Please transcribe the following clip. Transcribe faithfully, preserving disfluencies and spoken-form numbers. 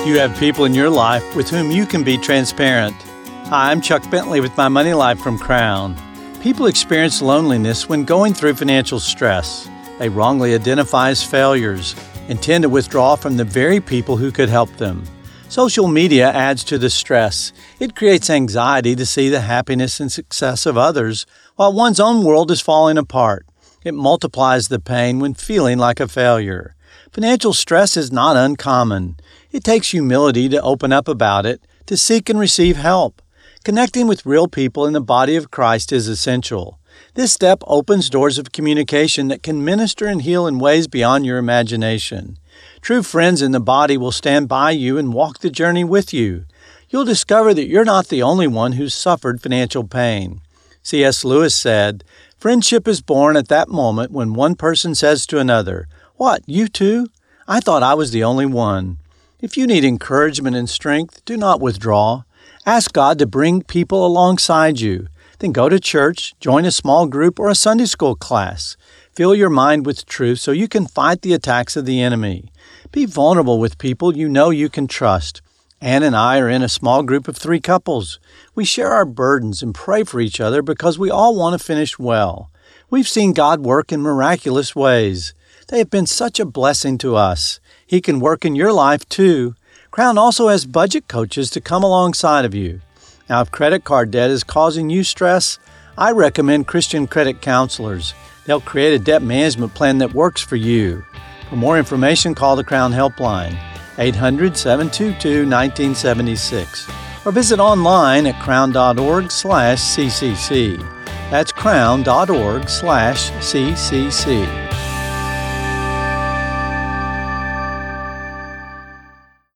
You have people in your life with whom you can be transparent. Hi, I'm Chuck Bentley with My Money Life from Crown. People experience loneliness when going through financial stress. They wrongly identify as failures and tend to withdraw from the very people who could help them. Social media adds to the stress. It creates anxiety to see the happiness and success of others while one's own world is falling apart. It multiplies the pain when feeling like a failure. Financial stress is not uncommon. It takes humility to open up about it, to seek and receive help. Connecting with real people in the body of Christ is essential. This step opens doors of communication that can minister and heal in ways beyond your imagination. True friends in the body will stand by you and walk the journey with you. You'll discover that you're not the only one who's suffered financial pain. C S Lewis said, "Friendship is born at that moment when one person says to another, 'What, you too? I thought I was the only one.'" If you need encouragement and strength, do not withdraw. Ask God to bring people alongside you. Then go to church, join a small group or a Sunday school class. Fill your mind with truth so you can fight the attacks of the enemy. Be vulnerable with people you know you can trust. Ann and I are in a small group of three couples. We share our burdens and pray for each other because we all want to finish well. We've seen God work in miraculous ways. They have been such a blessing to us. He can work in your life too. Crown also has budget coaches to come alongside of you. Now, if credit card debt is causing you stress, I recommend Christian Credit Counselors. They'll create a debt management plan that works for you. For more information, call the Crown Helpline, eight hundred, seven two two, one nine seven six, or visit online at crown.org slash ccc. That's crown.org slash ccc.